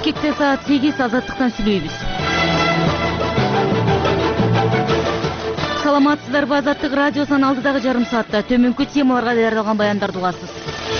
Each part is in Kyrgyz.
Бишкекте саат 8 азаттыктан сүйлөйбүз. Саламатсыздарбы, Азаттык радиосунун алдыдагы жарым саатта төмөнкү темаларга даярдалган баяндарды угасыз.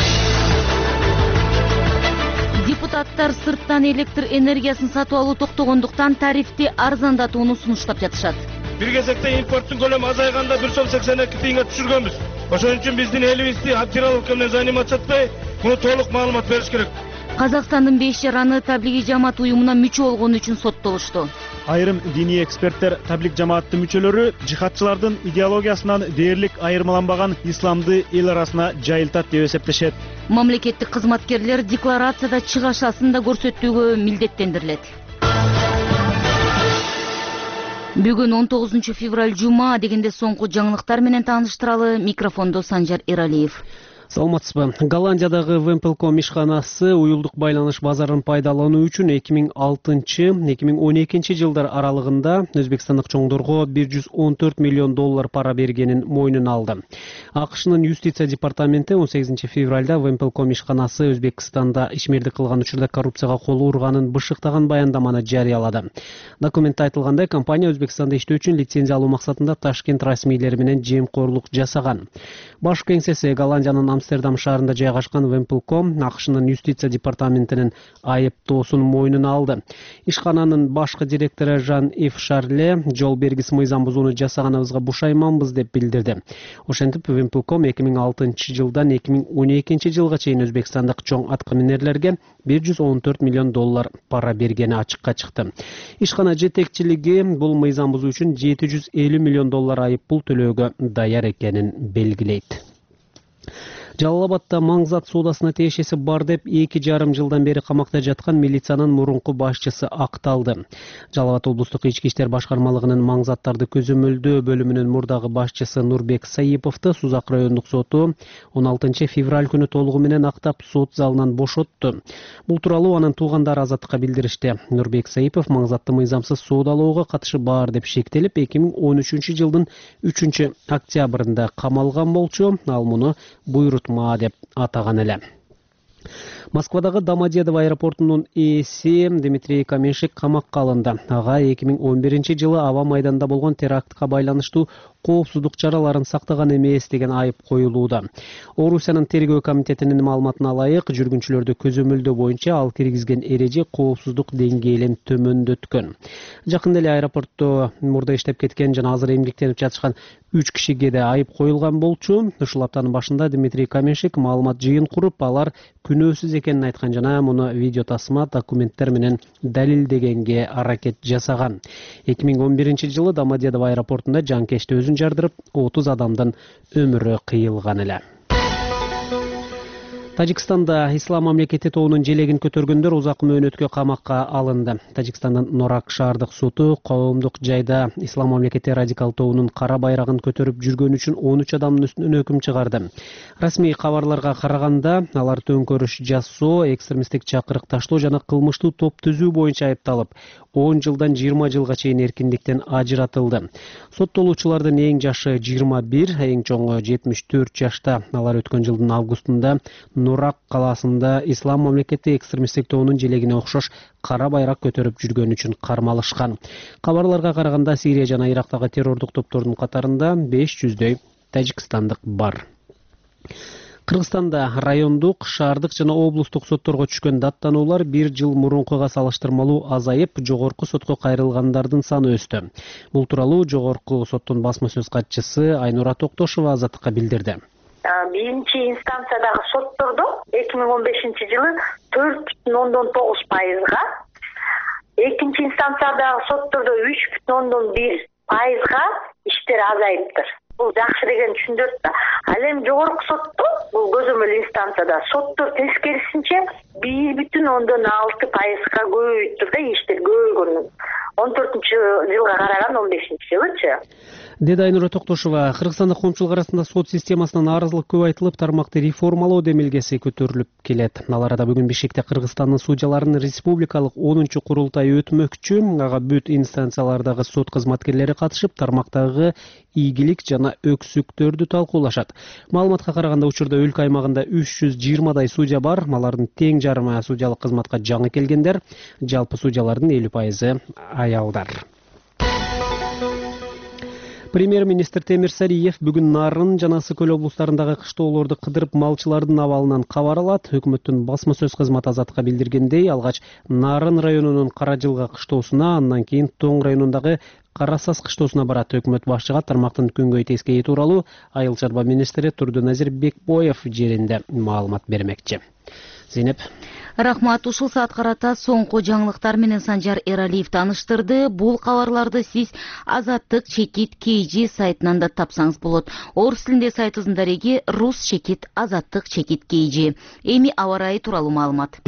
Депутаттар сырттан электр энергиясын сатып алуу токтогондуктан тарифти арзандатууну сунуштап жатышат. Бир кезекте импорттун көлөмү азайганда 1,82 тыйынга түшүргөнбүз. Ошон үчүн биздин элибизди обдираловка менен заниматься этпей, муну толук маалымат бериш керек. Казакстандын 5 жараны таблиги жамаат уюмуна мүчө болгону үчүн соттолушту. Айрым диний эксперттер таблик жамааттын мүчөлөрү жихадчылардын идеологиясынан дээрлик айырмаланбаган исламды эл арасына жайылтат деп эсептешет. Мамлекеттик кызматкерлер декларацияда чыгашасын да көрсөтүүгө милдеттендирилет. Бүгүн 19 февраль жума дегенде соңку жаңылыктар менен тааныштыралы. Микрофондо Санжар Эралиев. Саламатсызбы. Голландиядагы Вемпелком ишканасы уюлдук байланыш базарын пайдалануу үчүн 2006-2012 жылдар аралыгында Өзбекстандык чоңдорго 114 миллион доллар пара бергенин мойнуна алды. АКШнын юстиция департаменти 18 февралда Вемпелком ишканасы Өзбекстанда ишмердик кылган учурда коррупцияга кол урганын бышыктаган баяндаманы жарыялады. Документте айтылгандай, компания Өзбекстанда иштөө үчүн лицензия алуу максатында Ташкент расмийлери менен жемкорлук жасаган. Баш кеңсеси Голландиянын Амстердам шаарында жайгашкан Вемпелком АКШнын юстиция департаментинин айыптоосун мойнуна алды. Ишкананын башкы директору Жан-Ив Шарле жол бергис мыйзам бузууну жасаганыбызга бушайманбыз деп билдирди. Ошентип Вемпелком 2006 жылдан 2012 жылга чейин Өзбекстандык чоң аткаминерлерге 114 миллион доллар пара бергени ачыкка чыкты. Ишкана жетекчилиги бул мыйзам бузуу үчүн 750 миллион доллар айып пул төлөөгө даяр экенин белгилейт. Жалал-Абадта Маңзат соодасына тиешеси бар деп 2,5 жылдан бери камакта жаткан милициянын мурунку башчысы акталды. Жалал-Абад облустук ички иштер башкармалыгынын Маңзаттарды көзөмөлдөө бөлүмүнүн мурдагы башчысы Нурбек Саиповду Сузак райондук соту 16 февраль күнү толугу менен актап сот залынан бошотту. Бул тууралуу анын туугандары Азаттыкка билдиришти. Нурбек Саипов Маңзатты мыйзамсыз соодалоого катышы бар деп шектелип 2013 жылдын 3 октябрында камалган болчу. Ал муну буйрутма деп атаган эле. Москвадагы Домодедово аэропортунун ээси Дмитрий Каменшик камакка алынды. Ага 2011 жылы аба майданда болгон терактка байланыштуу коопсуздук чараларын сактаган эмес деген айып коюлууда. Орусиянын тергөө комитетинин маалыматына ылайык, жүргүнчүлөрдү көзөмөлдөө боюнча ал киргизген эреже коопсуздук деңгээлин төмөндөткөн. Жакында эле аэропортто мурда иштеп кеткен жана азыр эмгектенип жатышкан 3 кишиге да айып коюлган болчу. Ушул аптанын башында Дмитрий Каменшик маалымат жыйын куруп, алар күнөөсүз экенин айткан жана муну видео тасма документтер менен далилдегенге аракет жасаган. 2011 жылы Домодедово аэропортунда жанкечти өзүн жардырып, 30 адамдын өмүрү кыйылган эле. Тажикстанда Ислам мамлекети тобунун желегин көтөргөндөр узак мөөнөткө камакка алынды. Тажикстандын Норак шаардык соту коомдук жайда Ислам мамлекети радикал тобунун кара байрагын көтөрүп жүргөн үчүн 13 адамдын үстүнөн өкүм чыгарды. Расмий кабарларга караганда, алар төңкөрүш жасоо, экстремисттик чакырык таштоо жана кылмыштуу топ түзүү боюнча айыпталып, 10 жылдан 20 жылга чейин эркиндиктен ажыратылды. Соттолуучулардын эң жашы 21, эң чоңу 74 жашта. Алар өткөн жылдын августунда Нурак калаасында Ислам мамлекети экстремисттик тобунун желегине окшош кара байрак көтөрүп жүргөн үчүн кармалышкан. Кабарларга караганда, Сирия жана Ирактагы террордук топтордун катарында 500дөй тажикстандык бар. Кыргызстанда райондук, шаардык жана облустук сотторго түшкөн даттануулар 1 жыл мурункуга салыштырмалуу азайып, жогорку сотко кайрылгандардын саны өстү. Бул тууралуу жогорку соттун басма сөз катчысы Айнура Токтошова Азаттыкка билдирди. Биринчи инстанциядагы соттордо 2015 жылы 4,9%, экинчи инстанциядагы соттордо 3,1%га иштер азайыптыр. Бул жакшы деген түшүндүрөт да. Ал эми жогорку сотто, бул көзөмөл инстанцияда соттор тескерисинче 1,6%га көбөйүптүр да, иштер көбөйгөн. 14-жылга караган 15-жылычы. Деди Айнура Токтошова. Кыргызстандык коомчулук арасында сот системасынан нааразылык көп айтылып, тармакты реформалоо демилгеси көтөрүлүп келет. Ал арада бүгүн Бишкекте Кыргызстандын судьяларынын республикалык 10-курултайы өтмөкчү. Ага бүт инстанциялардагы сот кызматкерлери катышып, тармактагы ийгилик жана өксүктөрдү талкуулашат. Маалыматка караганда, учурда өлкө аймагында 320дай судья бар. Алардын тең жарымы судьялык кызматка жаңы келгендер. Жалпы судьялардын 50% аялдар. Премьер-министр Темир Сариев бүгүн Нарын жана Ысык Көл облустарындагы кыштоолорду кыдырып малчылардын абалынан кабар алат. Өкмөттүн басма сөз кызматы Азатка билдиргендей, алгач Нарын районунун Каражылга кыштоосуна, андан кийин Тоң районундагы Карасас кыштоосуна барат. Өкмөт башчыга тармактын күнгөй тескейи тууралуу Айыл чарба министри Турдуназир Бекбоев жеринде маалымат бермекчи. Зейнеп. Рахмат. Ушул саат карата соңку жаңылыктар менен Санжар Эралиев тааныштырды. Бул кабарларды сиз Азаттык чекит KG сайтынан да тапсаңыз болот. Орус тилинде сайтыбыздын дареги Рус чекит Азаттык чекит KG. Эми аба ырайы тууралуу маалымат.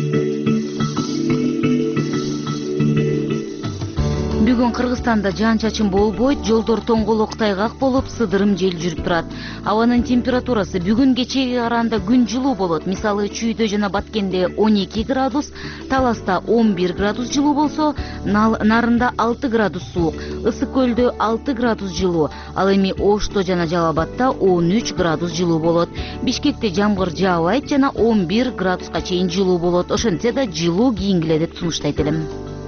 Бүгүн Кыргызстанда жаан-чачын болбойт, жолдор тоңголок тайгак болуп, сыдырым жел жүрүп турат. Абанын температурасы бүгүн кечеге караганда күн жылуу болот. Мисалы, Чүйдө жана Баткенде 12 градус, Таласта 11 градус жылуу болсо, Нарында 6 градус суук, Ысык Көлдө 6 градус жылуу, ал эми Ошто жана Жалал Абадта 13 градус жылуу болот. Бишкекте жамгыр жаабайт жана 11 градуска чейин жылуу болот. Ошентсе да жылуу кийингиле деп сунуштайт элем.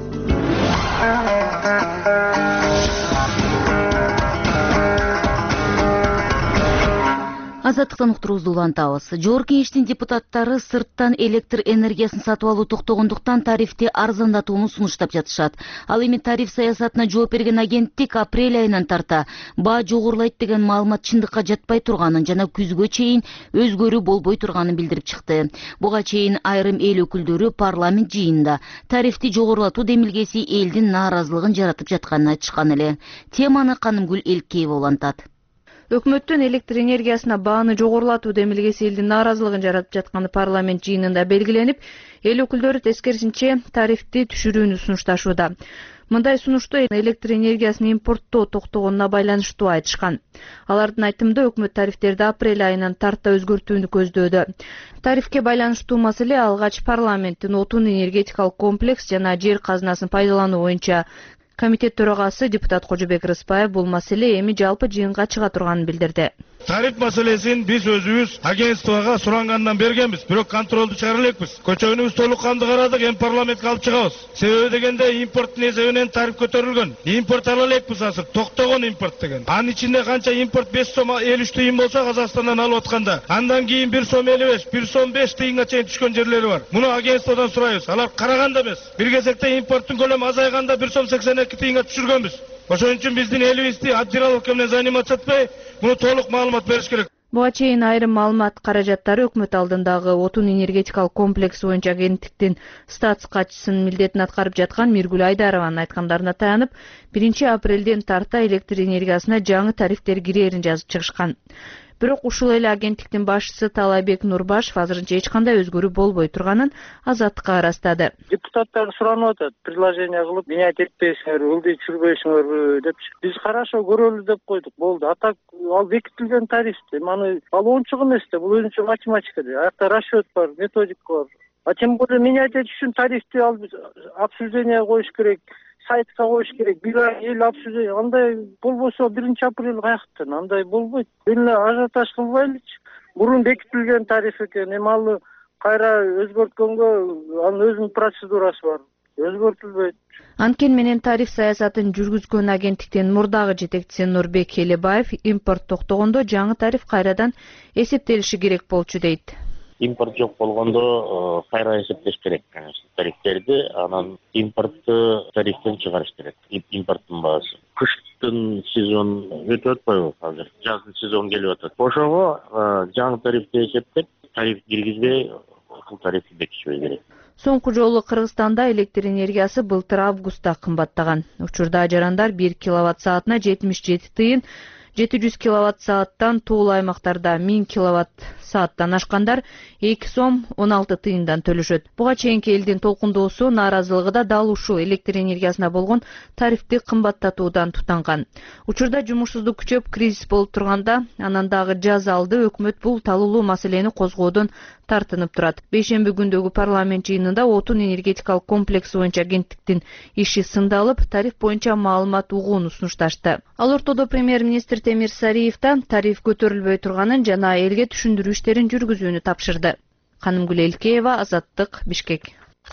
Азаттыктан уктуруубузду улантабыз. Жогорку Кеңештин депутаттары сырттан электр энергиясын сатып алуу токтогондуктан тарифти арзандатууну сунуштап жатышат. Ал эми тариф саясатына жооп берген агенттик апрель айынан тарта баа жогорулайт деген маалымат чындыкка жатпай турганын жана күзгө чейин өзгөрүү болбой турганын билдирип чыкты. Буга чейин айрым эл өкүлдөрү парламент жыйынында тарифти жогорулатуу демилгеси элдин нааразылыгын жаратып жатканын айтышкан эле. Теманы Канымгүл Элкеева улантат. Өкмөттүн электр энергиясына бааны жогорулатуу демилгеси элдин нааразылыгын жаратып жатканы парламент жыйынында белгиленип, эл өкүлдөрү тескерисинче тарифти түшүрүүнү сунушташууда. Мындай сунушту электр энергиясын импорттоо токтогонуна байланыштуу айтышкан. Алардын айтымында өкмөт тарифтерди апрель айынан тарта өзгөртүүнү көздөөдө. Тарифке байланыштуу маселе алгач парламенттин отун энергетикалык комплекс жана жер казынасын пайдалануу боюнча комитет төрагасы депутат Кожобек Рыспаев бул маселе эми жалпы жыйынга чыга турганын билдирди. Тариф маселесин биз өзүбүз агентствого сурангандан бергенбиз, бирок контролду чыгара элекпиз. Көчөгүнүбүз толук кандуу карадык, эми парламентке алып чыгабыз. Себеби дегенде импорттун эсебинен тариф көтөрүлгөн. Импорт ала элекпиз азыр, токтогон импорт деген. Анын ичинде канча импорт 5 сом 53 тыйын болсо Казакстандан алып атканда, андан кийин 1 сом 55, 1 сом 5 тыйынга чейин түшкөн жерлери бар. Муну агентстводон сурайбыз. Алар караганда эмес. Бир кезекте импорттун көлөмү азайганда 1 сом 82 тыйынга түшүргөнбүз. Ошон үчүн биздин элибизди отбираловка менен заниматься этпей, муну толук маалымат бериш керек. Буга чейин айрым маалымат каражаттары өкмөт алдындагы отун энергетикалык комплекс боюнча агенттиктин статс катчысынын милдетин аткарып жаткан Миргүл Айдарованын айткандарына таянып, 1 апрелден тарта электр энергиясына жаңы тарифтер кирээрин жазып чыгышкан. Бирок ушул эле агенттиктин башчысы Талайбек Нурбашев азырынча эч кандай өзгөрүү болбой турганын Азаттыкка ырастады. Депутаттар суранып атат, предложение кылып, менять этпейсиңер, ылдый түшүрбөйсүңөрбү деп. Биз карашо көрөлү деп койдук, болду. Атак ал бекитилген тарифти, аны ал оңчук эмес да, бул өзүнчө математика да. Аякта расчет бар, методика бар. А тем более менять этиш үчүн тарифти ал обсуждение коюш керек. Сайтка коюш керек, бир ай эл обсуждение, андай болбосо 1 апрель каяктан, андай болбойт. Эле ажиотаж кылбайлычы. Мурун бекитилген тариф экен, эми ал кайра өзгөрткөнгө анын өзүнүн процедурасы бар. Өзгөртүлбөйт. Анткени менен тариф саясатын жүргүзгөн агенттиктин мурдагы жетекчиси Нурбек Элебаев импорт токтогондо жаңы тариф кайрадан эсептелиши керек болчу дейт. Импорт жок болгондо кайра эсептеш керек, конечно, тарифтерди, анан импортту тарифтен чыгарыш керек. Импорттун баасы. Кыштын сезон өтүп атпайбы азыр? Жаздын сезон келип атат. Ошого жаңы тарифти эсептеп, тариф киргизбей, ушул тарифти бекитишибиз керек. Соңку жолу Кыргызстанда электр энергиясы былтыр августта кымбаттаган. Учурда жарандар 1 киловатт саатына 77 тыйын, 700 киловатт сааттан туулуу аймактарда 1000 киловатт сааттан ашкандар 2 сом 16 тыйындан төлөшөт. Буга чейинки элдин толкундоосу нааразылыгы да дал ушул электр энергиясына болгон тарифти кымбаттатуудан тутанган. Учурда жумушсуздук күчөп, кризис болуп турганда, анан дагы жаз алды өкмөт бул талуулуу маселени козгоодон тартынып турат. Бейшемби күндөгү парламент жыйынында отун энергетикалык комплекс боюнча агенттиктин иши сындалып, тариф боюнча маалымат угууну сунушташты. Ал ортодо премьер-министр Темир Сариев да тариф көтөрүлбөй турганын жана элге түшүндүрүү иштерин жүргүзүүнү тапшырды. Канымгүл Элкеева, Азаттык, Бишкек.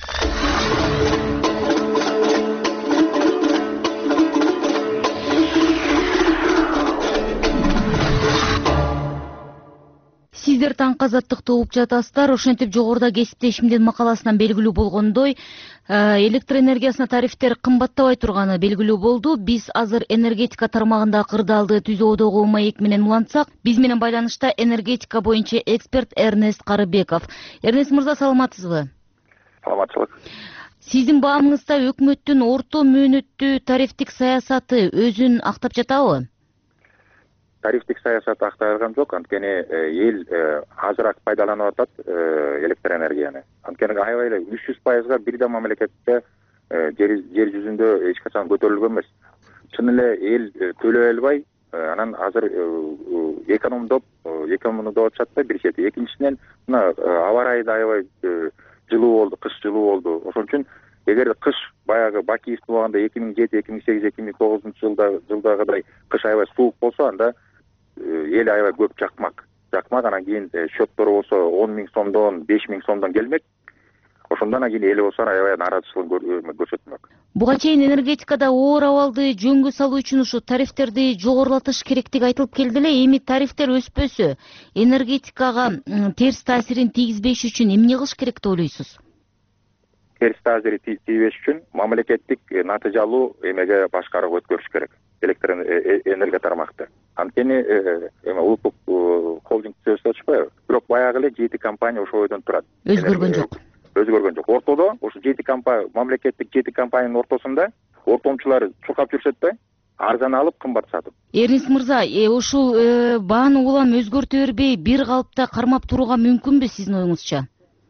Сиздер таңкы азаттыкты угуп жатасыздар. Ошентип жогоруда кесиптешимдин макаласынан белгилүү болгондой, электр энергиясына тарифтер кымбаттабай турганы белгилүү болду. Биз азыр энергетика тармагында кырдаалды түзүүдөгү маек менен улантсак, биз менен байланышта энергетика боюнча эксперт Эрнест Карыбеков. Эрнест мырза, саламатсызбы? Саламатчылык. Сиздин баамыңызда өкмөттүн орто мөөнөттүү тарифтик саясаты өзүн актап жатабы? Тарифтик саясат актай алган жок, анткени эл азыраак пайдаланып атат электр энергияны. Анткени аябай эле 300%га бирден мамлекетте жер жүзүндө эч качан көтөрүлгөн эмес. Чын эле эл төлөй албай, анан азыр экономдоп атышат да бир чети. Экинчисинен мына аба ырайы да аябай жылуу болду, кыш жылуу болду. Ошон үчүн эгер кыш баягы Бакиевдин убагында 2007, 2008, 2009 жылдагыдай кыш аябай суук болсо, анда эл аябай көп жакмак. Анан кийин счеттор болсо 10 000 сомдон, 5 000 сомдон келмек. Ошондон кийин эл болсо аябай нааразычылыгын көрсөтмөк. Буга чейин энергетикада оор абалды жөнгө салуу үчүн ушу тарифтерди жогорулатыш керектиги айтылып келди эле. Эми тарифтер өспөсө, энергетикага терс таасирин тийгизбеш үчүн эмне кылыш керек деп ойлойсуз? Терс таасири тийбеш үчүн мамлекеттик натыйжалуу эмеге башкаруу өткөрүш керек. Электр энергия тармакты. Анткени улуттук холдинг түзөсү ачпайбы? Бирок баягы эле 7 компания ошол ойдон турат. Өзгөргөн жок. Ортодо ошо 7 компания, мамлекеттик 7 компаниянын ортосунда ортомчулар чуркап жүрүшөт да, арзан алып, кымбат сатып. Эрнест мырза, ушул бааны улам өзгөртө бербей, бир калыпта кармап турууга мүмкүнбү сиздин оюңузча?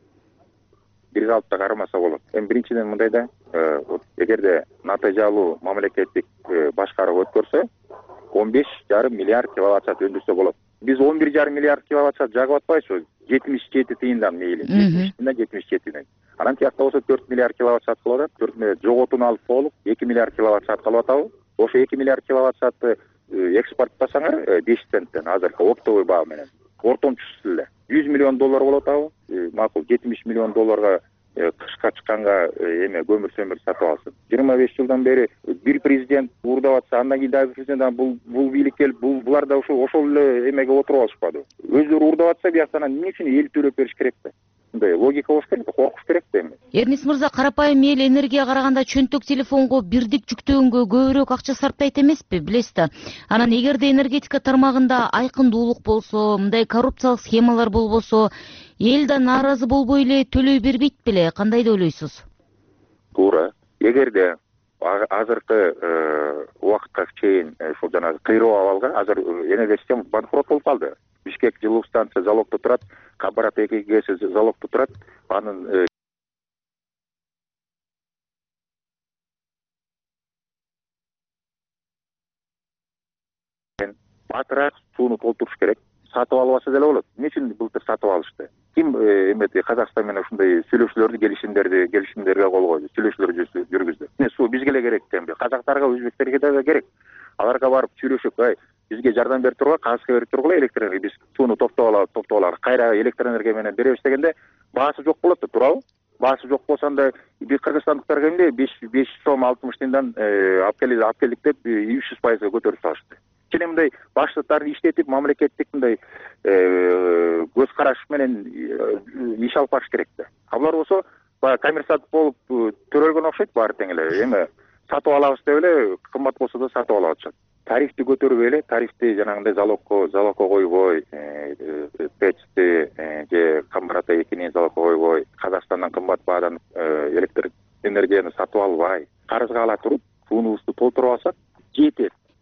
Бир калыпта кармаса болот. Биринчиден мындай да, эгерде натыйжалуу мамлекеттик башкаруу өткөрсө, 15,5 миллиард киловатт саат өндүрсө болот. Биз 11,5 миллиард киловатт саат жагып атпайбызбы? 77 тыйындан мейли. 77 тыйындан. Анан тиякта болсо 4 миллиард киловатт саат кылып атат. 4 миллиард жоготууну алып болуп, 2 миллиард киловатт саат калып атабы? Ошо 2 миллиард киловатт саатты экспорттасаңар 5 центтен азыркы оптовый баа менен. Ортомчусу эле $100 миллион болот атабы? Макул, $70 миллион кышка чыкканга көмүр сөмүр сатып алсын. 25 жылдан бери бир президент уурдап атса, андан кийин дагы президент бул бийлик келип, булар да ошол эле эмеге отуруп алышпады. Өздөрү уурдап атса, бияктан эмне үчүн эл төлөп бериш керек да? Мындай логика болуш керек, коркуш керек да эми. Эрнест мырза, карапайым эл энергияга караганда чөнтөк телефонго бирдик жүктөгөнгө көбүрөөк акча сарптайт эмеспи, билесиз да. Анан эгерде энергетика тармагында айкындуулук болсо, мындай коррупциялык схемалар болбосо, эл да нааразы болбой эле төлөй бербейт беле? Кандай деп ойлойсуз? Туура. Эгерде азыркы убакытка чейин ушул жанагы кыйроо абалга, азыр энергия система банкрот болуп калды. Бишкек жылуу станция залогдо турат, Кабарат 2 ГЭС залогдо турат. Анын батыраак сууну толтуруш керек. Сатып албаса деле болот. Эмне үчүн былтыр сатып алышты? Ким Казакстан менен ушундай сүйлөшүүлөрдү, келишимдерге кол койду, сүйлөшүүлөр жүргүздү. Суу бизге эле керек экен. Казактарга, өзбектерге да керек. Аларга барып сүйлөшүп, бизге жардам берип тургула, кагазга берип тургула, электр энергия биз сууну токтоп алалы, кайра электр энергия менен беребиз дегенде баасы жок болот да, туурабы? Баасы жок болсо анда биз кыргызстандыктарга эмне 5 сом 60 тыйындан алып келдик деп 300%га көтөрүп салышты. Кene мындай баштыктарды иштетип, мамлекеттик мындай көз караш менен иш алып барыш керек да. Алар болсо баягы коммерсант болуп төрөлгөн окшойт, баары тең эле. Эми сатып алабыз деп эле, кымбат болсо да сатып алып атышат. Тарифти көтөрбөй эле, тарифти жанагындай залогко койбой, ТЭЦти же Камбарата 2-ни залогко койбой, Казакстандан кымбат баадан электр энергияны сатып албай, карызга ала туруп, суунубузду толтуруп алсак жетет.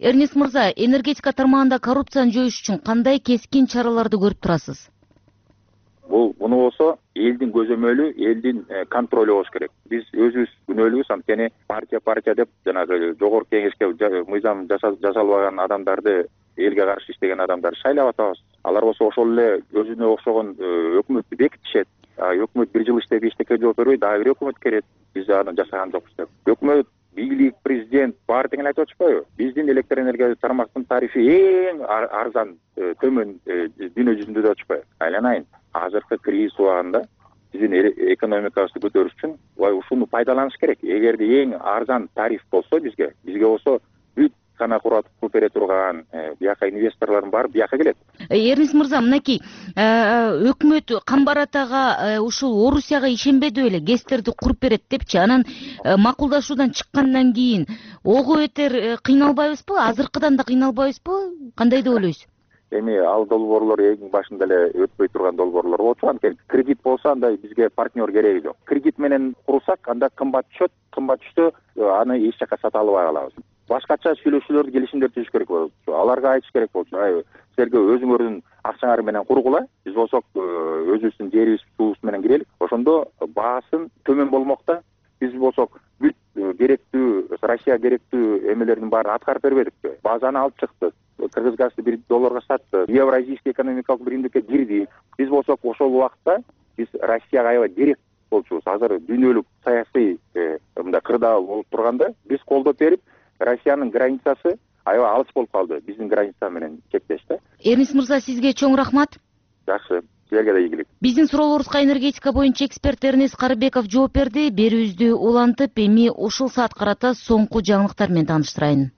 Эрнест мырза, энергетика тармагында коррупцияны жоюш үчүн кандай кескин чараларды көрүп турасыз? Буну болсо элдин көзөмөлү, элдин контролу болуш керек. Биз өзүбүз күнөөлүүбүз, анткени партия деп жанагы жогорку кеңешке мыйзам жасалбаган адамдарды, элге каршы иштеген адамдарды шайлап атабыз. Алар болсо ошол эле өзүнө окшогон өкмөттү бекитишет. Өкмөт 1 жыл иштеп эчтеке жооп бербей, дагы бир өкмөт келет. Биз аны жасаган жокпуз деп. Өкмөт, бийлик, президент баары тең айтып атышпайбы? Биздин электр энергия тармактын тарифи эң арзан, төмөн дүйнө жүзүндө деп атышпайбы? Айланайын. Азыркы кризис убагында биздин экономикабызды көтөрүш үчүн ушуну пайдаланыш керек. Эгерде эң арзан тариф болсо бизге болсо бүт кана куруп бере турган бияка инвесторлордун баары бияка келет. Эрнест мырза, мынакей өкмөт Камбарат ага ушул Орусияга ишенбеди эле, ГЭСтерди куруп берет депчи. Анан макулдашуудан чыккандан кийин ого бетер кыйналбайбызбы? Азыркыдан да кыйналбайбызбы? Кандай деп ойлойсуз? Эми ал долбоорлор эң башында эле өтпөй турган долбоорлор болчу. Анткени кредит болсо андай бизге партнер кереги жок. Кредит менен курсак, анда кымбат түштө аны эч жака сата албай калабыз. Башкача сүйлөшүүлөрдү, келишимдерди түзүш керек болчу. Аларга айтыш керек болчу. Силерге өзүңөрдүн акчаңар менен кургула. Биз болсок өзүбүздүн жерибиз, суубуз менен кирелик. Ошондо баасын төмөн болмок да. Биз болсок бүт керектүү, Россия керектүү эмелердин баарын аткарып бербедикпи? Базаны алып чыкты. Кыргызгазды $1 сатты. Евразийский экономикалык биримдикке кирди. Биз болсок ошол убакта биз Россияга аябай керек болчубуз. Азыр дүйнөлүк саясий мындай кырдаал болуп турганда биз колдоп берип, Россиянын границасы аябай алыс болуп калды. Биздин граница менен чектеш да. Эрнест мырза, сизге чоң рахмат. Жакшы. Силерге да ийгилик. Биздин суроолорубузга энергетика боюнча эксперт Эрнест Карыбеков жооп берди. Берүүбүздү улантып, эми ушул саат карата соңку жаңылыктар менен тааныштырайын.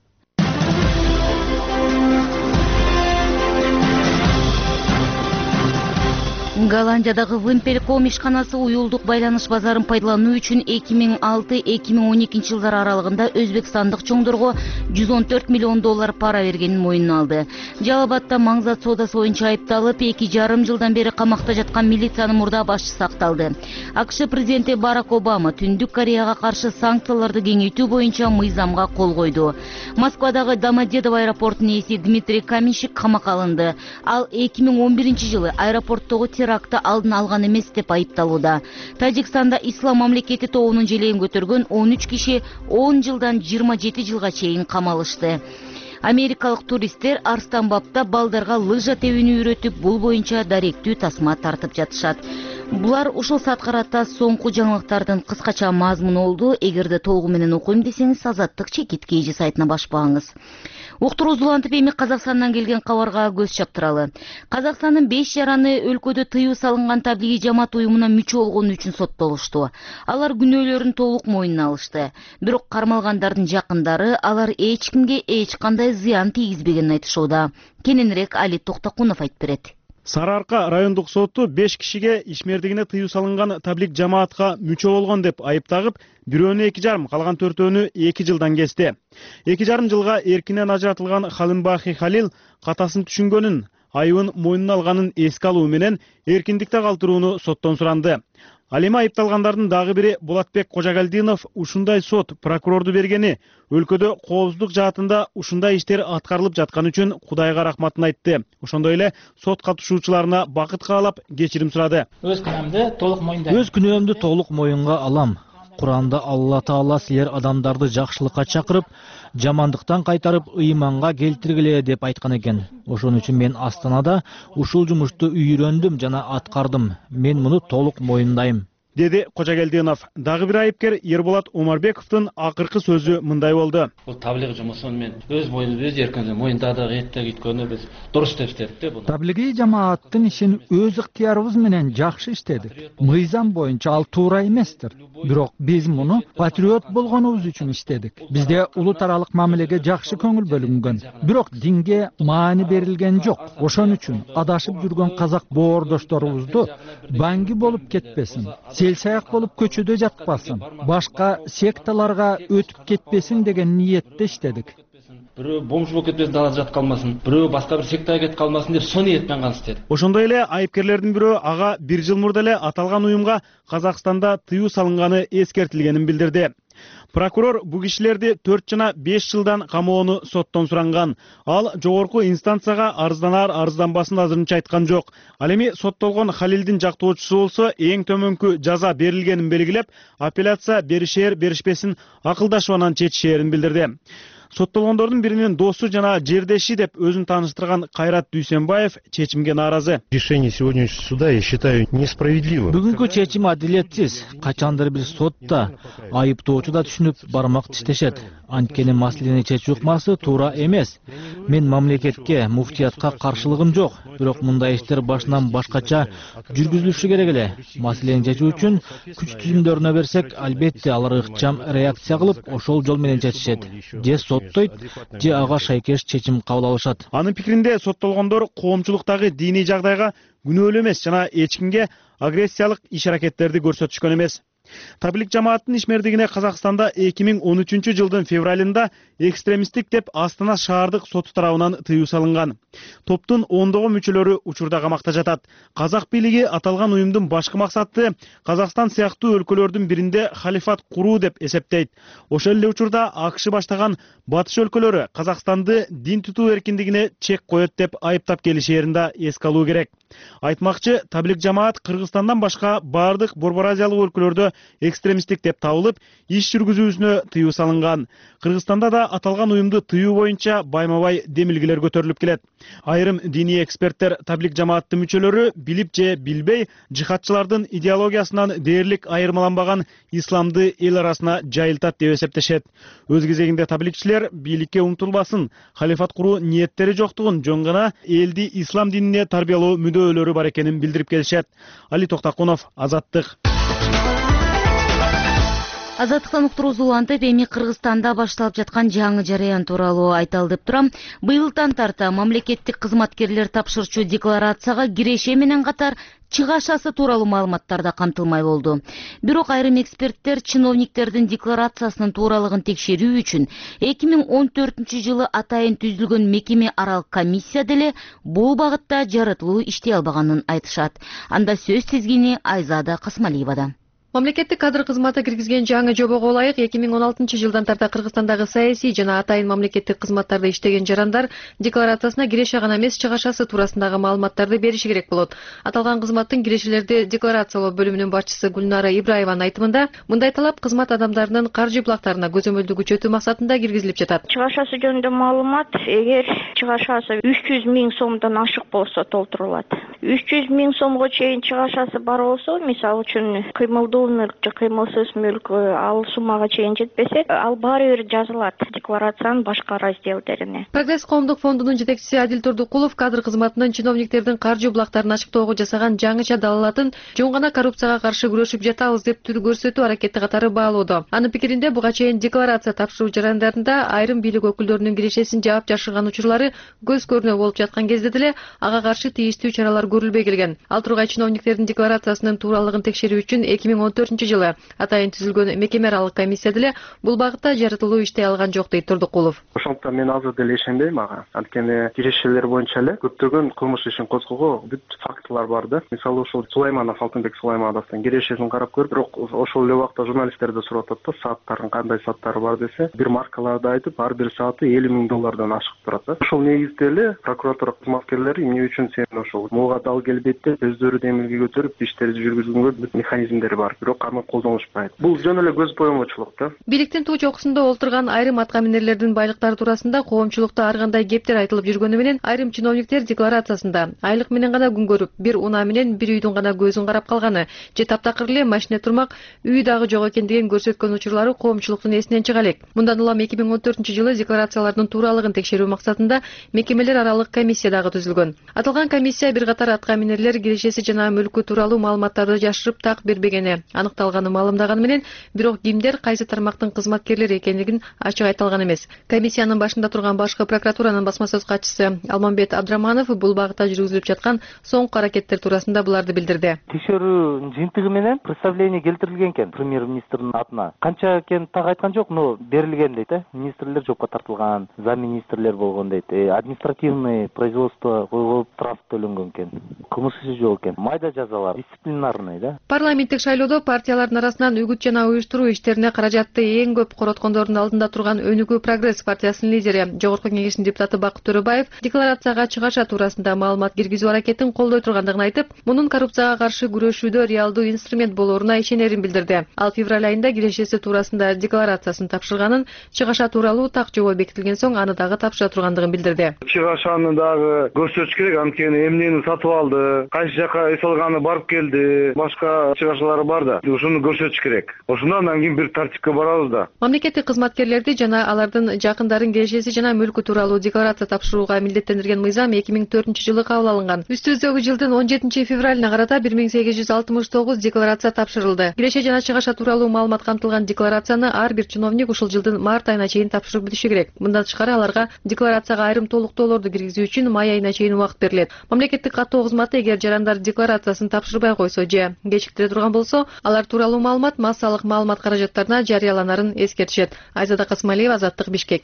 Голландиядагы Вимпелком ишканасы уюлдук байланыш базарын пайдалануу үчүн 2006-2012 жылдар аралыгында өзбекстандык чоңдорго $114 миллион пара бергенин мойнуна алды. Жалал Абадда маңзат соодасы боюнча айыпталып, 2,5 жылдан бери камакта жаткан милициянын мурда башчысы акталды. АКШ президенти Барак Обама Түндүк Кореяга каршы санкцияларды кеңейтүү боюнча мыйзамга кол койду. Москвадагы Домодедово аэропортунун ээси Дмитрий Каменщик камакка алынды. Ал 2011 жылы аэропорттогу теракты алдын алган эмес деп айыпталууда. Тажикстанда Ислам мамлекети тобунун желегин көтөргөн 13 киши 10 жылдан 27 жылга чейин камалышты. Америкалык туристтер Арстанбабда балдарга лыжа тебүүнү үйрөтүп, бул боюнча даректүү тасма тартып жатышат. Булар ушул саат карата соңку жаңылыктардын кыскача мазмуну болду. Эгерде толугу менен окуйм десеңиз, Азаттык чекит KG сайтына баш багыңыз. Уктуруубузду улантып, эми Казакстандан келген кабарга көз чаптыралы. Казакстандын 5 жараны өлкөдө тыюу салынган таблиги жамаат уюмуна мүчө болгону үчүн соттолушту. Алар күнөөлөрүн толук мойнуна алышты. Бирок кармалгандардын жакындары алар эч кимге эч кандай зыян тийгизбегенин айтышууда. Кененирээк Али Токтокунов айтып берет. Сары Арка райондук соту 5 кишиге ишмердигине тыюу салынган таблик жамаатка мүчө болгон деп айыптагып, бирөөнү 2,5, калган 4-өөнү 2 жылдан кести. 2,5 жылга эркинен ажыратылган Халимбахи Халил катасын түшүнгөнүн, айыбын мойнуна алганын эске алуу менен эркиндикте калтырууну соттон суранды. Ал эми айыпталгандардын дагы бири Болотбек Кожогалдинов ушундай сот прокурорду бергени, өлкөдө коопсуздук жаатында ушундай иштер аткарылып жатканы үчүн Кудайга рахматын айтты. Ошондой эле сот катышуучуларына бакыт каалап кечирим сурады. Өз күнөөмдү толук моюнга алам. Куранда Алла Таала силер адамдарды жакшылыкка чакырып, жамандыктан кайтарып ыйманга келтиргиле деп айткан экен. Ошон үчүн мен Астанада ушул жумушту үйрөндүм жана аткардым. Мен муну толук моюндайм, деди Кожогалдинов. Дагы бир айыпкер Ерболат Омарбековдун акыркы сөзү мындай болду. Бул таблиг жумушун мен өз моюнумда, өз эркимде моюндадык, эттеги иткөнү биз дурус деп иштедик да буну. Таблиги жамааттын ишин өз ыктыярыбыз менен жакшы иштедик. Мыйзам боюнча ал туура эместир. Бирок биз муну патриот болгонубуз үчүн иштедик. Бизде улут аралык мамилеге жакшы көңүл бөлүнгөн. Бирок динге маани берилген жок. Ошон үчүн адашып жүргөн казак боордошторубузду банги болуп кетпесин, селсаяк болуп көчөдө жатпасын, башка секталарга өтүп кетпесин деген ниетте иштедик. бирөө бомж болуп кетпесин, далада жатып калмасын, бирөө башка бир сектага кетип калмасын деп сол ниет менен гана иштеди. Ошондой эле айыпкерлердин бирөө ага 1 жыл мурда эле аталган уюмга Казакстанда тыюу салынганы эскертилгенин билдирди. Прокурор бу кишилерди 4 жана 5 жылдан камоону соттон суранган. Ал жогорку инстанцияга арызданбасын азырынча айткан жок. Ал эми соттолгон Халилдин жактоочусу болсо эң төмөнкү жаза берилгенин белгилеп, апелляция беришер беришпесин акылдашып анан чечишээрин билдирди. Соттолгондордун биринин досу жана жердеши деп өзүн тааныштырган Кайрат Дүйсенбаев чечимге нааразы. Решение сегодняшнего суда я считаю несправедливым. Бүгүнкү чечим адилетсиз. Качандыр бир сотта айыптоочу да түшүнүп бармак тиштешет. Анткени маселени чечүү ыкмасы туура эмес. Мен мамлекетке, муфтиятка каршылыгым жок, бирок мындай иштер башынан башкача жүргүзүлүшү керек эле. Маселени чечүү үчүн күч түзүмдөрүнө берсек, албетте алар ыкчам реакция кылып, ошол жол менен чечишет. Же соттойт, же ага шайкеш чечим кабыл алышат. Анын пикиринде соттолгондор коомчулуктагы диний жагдайга күнөөлүү эмес жана эч кимге агрессиялык иш-аракеттерди көрсөтүшкөн эмес. Таблик жамааттын ишмердигине Казакстанда 2013 жылдын февралында экстремисттик деп Астана шаардык соту тарабынан тыюу салынган. Топтун ондогон мүчөлөрү учурда камакта жатат. Казак бийлиги аталган уюмдун башкы максаты Казакстан сыяктуу өлкөлөрдүн биринде халифат куруу деп эсептейт. Ошол эле учурда АКШ баштаган батыш өлкөлөрү Казакстанды дин тутуу эркиндигине чек коет деп айыптап келишээрин да эске алуу керек. Айтмакчы, таблик жамаат Кыргызстандан башка бардык Борбор Азиялык өлкөлөрдө экстремисттик деп табылып, иш жүргүзүүсүнө тыюу салынган. Кыргызстанда да аталган уюмду тыюу боюнча байма-бай демилгелер көтөрүлүп келет. Айрым диний эксперттер таблик жамааттын мүчөлөрү билип же билбей жихадчылардын идеологиясынан дээрлик айырмаланбаган исламды эл арасына жайылтат деп эсептешет. Өз кезегинде табликчилер бийликке умтулбасын, халифат куруу ниеттери жоктугун, жөн гана элди ислам динине тарбиялоо мүддөөлөрү бар экенин билдирип келишет. Али Токтакунов, Азаттык. Азаттыктан уктуруусу улантып, эми Кыргызстанда башталып жаткан жаңы жараян тууралуу айталы деп турам. Быйылдан тарта мамлекеттик кызматкерлер тапшырчу декларацияга киреше менен катар чыгашасы тууралуу маалыматтар да камтылмай болду. Бирок айрым эксперттер чиновниктердин декларациясынын тууралыгын текшерүү үчүн 2014 жылы атайын түзүлгөн мекеме аралык комиссия деле бул багытта жаратылуу иштей албаганын айтышат. Анда сөз тизгини Айзада Касмалиевада. Мамлекеттик кадр кызматы киргизген жаңы жобого ылайык 2016 жылдан тарта Кыргызстандагы саясий жана атайын мамлекеттик кызматтарда иштеген жарандар декларациясына киреше гана эмес чыгашасы туурасындагы маалыматтарды бериши керек болот. Аталган кызматтын кирешелерди декларациялоо бөлүмүнүн башчысы Гүлнара Ибраеванын айтымында, мындай талап кызмат адамдарынын каржы булактарына көзөмөлдү күчөтүү максатында киргизилип жатат. Чыгашасы жөнүндө маалымат, эгер чыгашасы 300 000 сомдон ашык болсо толтурулат. 300 000 сомго чейин чыгашасы бар болсо, мисалы үчүн кыймылдуу мүлк же кыймылсыз мүлк ал суммага чейин жетпесе, ал баары бир жазылат декларациянын башка разделдерине. Прогресс коомдук фондунун жетекчиси Адил Турдукулов кадр кызматынын чиновниктердин каржы булактарын ачыктоого жасаган жаңыча далалатын жөн гана коррупцияга каршы күрөшүп жатабыз деп түр көрсөтүү аракети катары баалоодо. Анын пикиринде буга чейин декларация тапшыруу жарандарында айрым бийлик өкүлдөрүнүн кирешесин жаап жашырган учурлары көз көрүнө болуп жаткан кезде деле ага каршы тийиштүү чаралар көрүлбөй келген. Ал тургай чиновниктердин декларациясынын тууралыгын текшерүү үчүн 2014 жылы атайын түзүлгөн мекеме аралык комиссия деле бул багытта жаратылуу иштей алган жок дейт Турдукулов. Ошондуктан мен азыр деле ишенбейм ага. Анткени кирешелер боюнча эле көптөгөн кылмыш ишин козгоого бүт фактылар бар да. Мисалы ошол Сулайманов, Алтынбек Сулаймановдун кирешесин карап көрүп, бирок ошол эле убакта журналисттер да сурап атат да, сааттардын кандай сааттары бар десе, бир маркаларды айтып, ар бир сааты $50 000 ашык турат да. Ошол негизде эле прокуратура кызматкерлери эмне үчүн сен ошол муга дал келбейт деп өздөрү демилге көтөрүп иштерди жүргүзгөнгө бүт механизмдери бар. Бирок аны колдонушпайт. Бул жөн эле көз боомочулук да. Бийликтин туу чокусунда олтурган айрым аткаминерлердин байлыктары туурасында коомчулукта ар кандай кептер айтылып жүргөнү менен айрым чиновниктер декларациясында айлык менен гана күн көрүп, бир унаа менен бир үйдүн гана көзүн карап калганы же таптакыр эле машина турмак үй дагы жок экендигин көрсөткөн учурлары коомчулуктун эсинен чыга элек. Мындан улам 2014 жылы декларациялардын тууралыгын текшерүү максатында мекемелер аралык комиссия дагы түзүлгөн. Аталган комиссия бир катар аткаминерлер кирешеси жана мүлкү тууралуу маалыматтарды жашырып так бербегени, аныкталганын маалымдаганы менен, бирок кимдер кайсы тармактын кызматкерлери экенлигин ачык айта алган эмес. Комиссиянын башында турган башкы прокуратуранын басма сөз катчысы Алмамбет Абдраманов бул багытта жүргүзүлүп жаткан соңку аракеттер туурасында буларды билдирди. Текшерүү жыйынтыгы менен представление келтирилген экен премьер-министрдин атына. Канча экен так айткан жок, но берилген дейт, министрлер жокко тартылган, замминистрлер болгон дейт. Административный производство коюлуп штраф төлөнгөн экен. Кылмыш иши жок экен. Майда жазалар, дисциплинарный, да. Парламенттик шайлоодо партиялардын арасынан үгүт жана уюштуруу иштерине каражатты эң көп короткондордун алдында турган Өнүгүү Прогресс партиясынын лидери, Жогорку Кеңештин депутаты Бакыт Төрөбаев декларацияга чыгаша туурасында маалымат киргизүү аракетин колдой тургандыгын айтып, мунун коррупцияга каршы күрөшүүдө реалдуу инструмент болоруна ишенерин билдирди. Ал февраль айында кирешеси туурасында декларациясын тапшырганын, чыгаша тууралуу так жобо бекитилген соң аны дагы тапшыра тургандыгын билдирди. Чыгашаны дагы көрсөтүш керек, анткени эмнени сатып алды, кайсы жака эс алганы барып келди, башка чыгашалары бар да. Ушуну көрсөтүш керек. Ошондон кийин бир тартипке барабыз да. Мамлекеттик кызматкерлерди жана алардын жакындарын кирешеси жана мүлкү тууралуу декларация тапшырууга милдеттендирген мыйзам 2004-жылы кабыл алынган. Үстүбүздөгү жылдын 17 февралына карата 1869 декларация тапшырылды. Киреше жана чыгаша тууралуу маалымат камтылган декларацияны ар бир чиновник ушул жылдын март айына чейин тапшырып бүтүшү керек. Мындан тышкары аларга декларацияга айрым толуктоолорду киргизүү үчүн май айына чейин убакыт берилет. Мамлекеттик каттоо кызматы эгер жарандар декларациясын тапшырбай койсо же кечиктире турган болсо, алар тууралуу маалымат массалык маалымат каражаттарына жарыяланарын эскертишет. Айзада Касмалиева, Азаттык, Бишкек.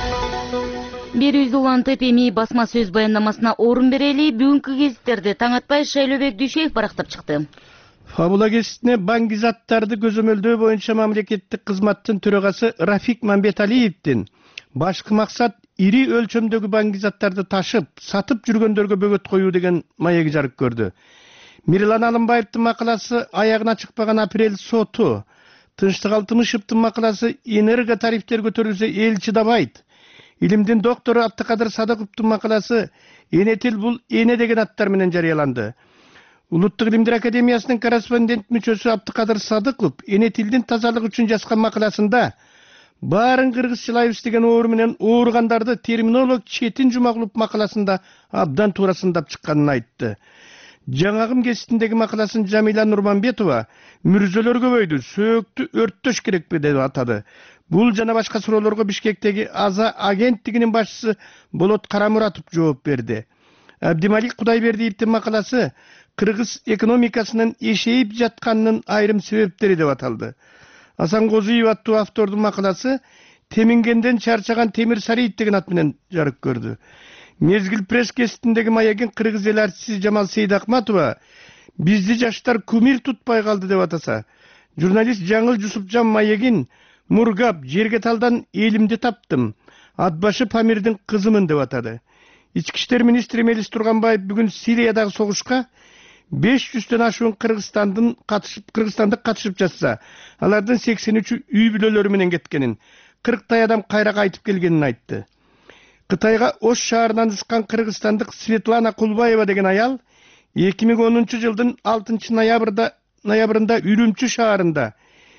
Берүүбүз улантып эми басма сөз баяндамасына орун берели. Бүгүнкү гезиттерди таң атпай Шайлообек Дүйшеев барактап чыкты. Фабула гезитине баңгизаттарды көзөмөлдөө боюнча мамлекеттик кызматтын төрагасы Рафик Мамбеталиевдин башкы максат ири өлчөмдөгү баңгизаттарды ташып, сатып жүргөндөргө бөгөт коюу деген маеги жарык көрдү. Мирлан Алымбаевдин макаласы аягына чыкпаган апрель соту, Тынчтык Алтымышевдин макаласы энерго тарифтер көтөрүлсө эл чыдабайт, Илимдин доктору Абдыкадыр Садыковдун макаласы «Энетил бул эне» деген аттар менен жарыяланды. Улуттук илимдер академиясынын корреспондент мүчөсү Абдыкадыр Садыков энетилдин тазалык үчүн жазган макаласында баарын кыргызчылайбыз деген оор менен ооругандарды терминолог Четин Жумагулов макаласында абдан туура сындап чыкканын айтты. Жаңагым гезитиндеги макаласын Жамиля Нурманбетова мүрзөлөр көбөйдү, сөөктү өрттөш керекпи деп атады. Бул жана башка суроолорго Бишкектеги АЗА агенттигинин башчысы Болот Карамуратов жооп берди. Абдималик Кудайбердиевдин макаласы кыргыз экономикасынын эшейип жатканынын айрым себептери деп аталды. Асан Козуев аттуу автордун макаласы Темингенден чарчаган Темир Сариев деген ат менен жарык көрдү. Мезгил пресс гезитиндеги маегин кыргыз эл артисти Жамал Сейдакматова бизди жаштар кумир тутпай калды деп атаса, журналист Жаңыл Жусупжан маегин Мургап жерге талдан элимди таптым, атбашы Памирдин кызымын деп атады. Ички иштер министри Мелис Турганбаев бүгүн Сириядагы согушка 500дөн ашуун кыргызстандык катышып жатса, алардын 83-ü үй бүлөлөрү менен кеткенин, 40 адам кайра кайтып келгенин айтты. Кытайга Ош шаарынан ызыккан кыргызстандык Светлана Кулбаева деген аял 2010-жылдын 6 ноябрында Үрүмчү шаарында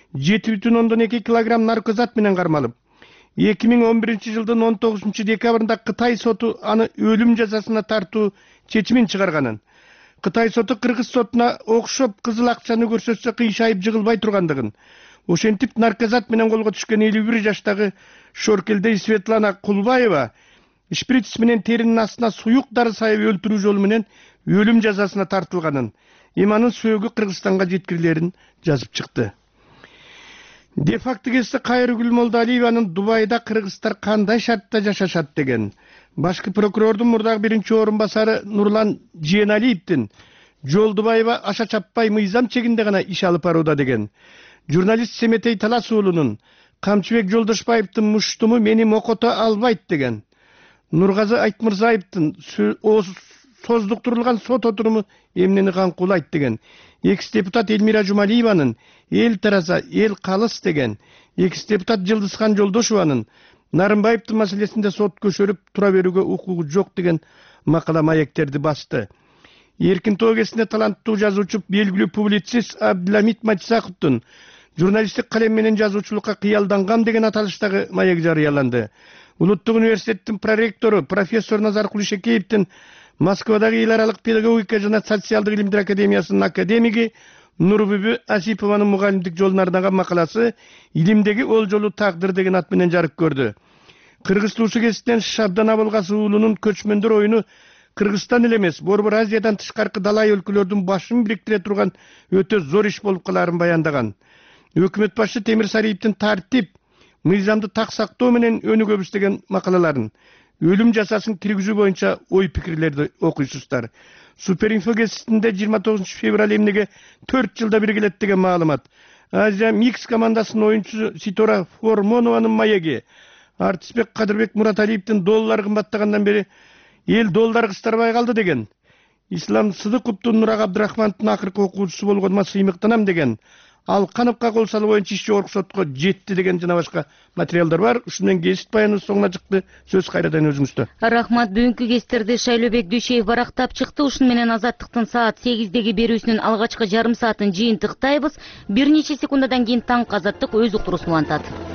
7,2 килограмм наркозат менен кармалып, 2011-жылдын 19 декабрында Кытай соту аны өлүм жазасына тартуу чечимин чыгарганын, Кытай соту кыргыз сотуна окшоп кызыл акчаны көрсөтсө кыйшайып жыгылбай тургандыгын, ошентип наркозат менен колго түшкөн 51 жаштагы Шоркелдей Светлана Кулбаева шприц менен теринин астына суюк дары сайып өлтүрүү жолу менен өлүм жазасына тартылганын, иманын сөөгү Кыргызстанга жеткирилерин жазып чыкты. Де-факто гезити Кайрыгүл Молдалиеванын Дубайда кыргыздар кандай шартта жашашат деген, башкы прокурордун мурдагы биринчи орун басары Нурлан Жээналиевдин Жолдубаева аша чаппай мыйзам чегинде гана иш алып барууда деген, журналист Семетей Талас уулунун Камчыбек Жолдошбаевдин муштуму мени мокото албайт деген, Нургазы Айтмырзаевдин создуктурулган сот отуруму эмнени каңкуулайт деген, экс-депутат Элмира Жумалиеванын эл тараза, эл калыс деген, экс-депутат Жылдызхан Жолдошованын Нарымбаевдин маселесинде сот көчөрүп тура берүүгө укугу жок деген макала маектерди басты. Эркин Тоо гезитине таланттуу жазуучу, белгилүү публицист Абдыламит Матисаковдун журналисттик калем менен жазуучулукка кыялдангам деген аталыштагы маек жарыяланды. Улуттук университеттин проректору профессор Назар Кулишекеевдин Москвадагы эл аралык педагогика жана социалдык илимдер академиясынын академиги Нурбүбү Асипованын мугалимдик жолуна арнаган макаласы «Илимдеги ол жолу тагдыр» деген ат менен жарык көрдү. Кыргыз туусу кесиптен Шабдан Абылгасы уулунун көчмөндөр оюну Кыргызстан эле эмес, борбор Азиядан тышкаркы далай өлкөлөрдүн башын бириктире турган өтө зор иш болуп калаарын баяндаган. Өкмөт башы Темир Сариевдин тартип, мыйзамды так сактоо менен өнүгөбүз деген макалаларын, өлүм жазасын киргизүү боюнча ой пикирлерди окуйсуздар. Суперинфо гезитинде 29 февраль эмнеге 4 жылда бир келет деген маалымат. Азия Микс командасынын оюнчусу Ситора Формонованын маеги, Артисбек Кадырбек Мураталиевдин доллар кымбаттагандан бери эл доллар кыстарбай калды деген. Ислам Сыдыковдун Нурак Абдрахмановдун акыркы окуучусу болгоныма сыймыктанам деген. Алкановго кол салуу боюнча иш жогорку сотко жетти деген жана башка материалдар бар. Ушун менен кесип баяныбыз соңуна чыкты. Сөз кайрадан өзүңүздө. Рахмат. Бүгүнкү кестерди Шайлообек Дүйшеев барактап чыкты. Ушун менен Азаттыктын саат 8деги берүүсүнүн алгачкы жарым саатын жыйынтыктайбыз. Бир нече секундадан кийин таңкы Азаттык өз уктуруусун улантат.